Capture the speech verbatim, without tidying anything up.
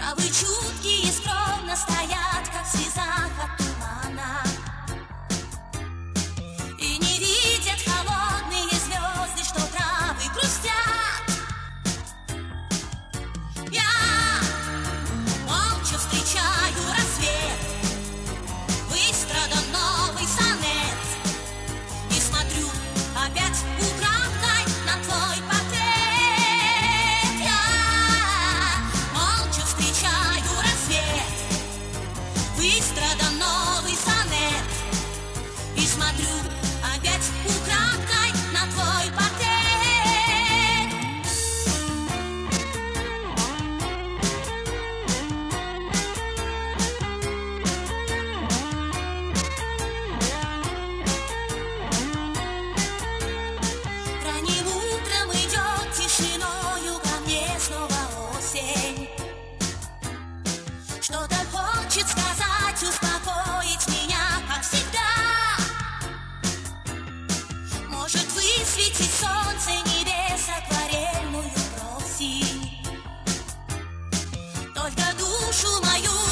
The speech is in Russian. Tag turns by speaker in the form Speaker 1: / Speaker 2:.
Speaker 1: Травы чуткие скромно стоят, как в слезах от тумана, и не видят холодные звезды, что травы грустят. Я молча встречаю рассвет, выстрадан новый сонет, и смотрю опять украдкой на твой портрет. Я молча встречаю рассвет, выстрадан новый сонет, и смотрю опять украдкой на твой портрет. Ранним утром идет тишиною ко мне снова осень. Что-то хочет сказать, успокоить меня, как всегда. Может высветить солнце небес акварельную просить, только душу мою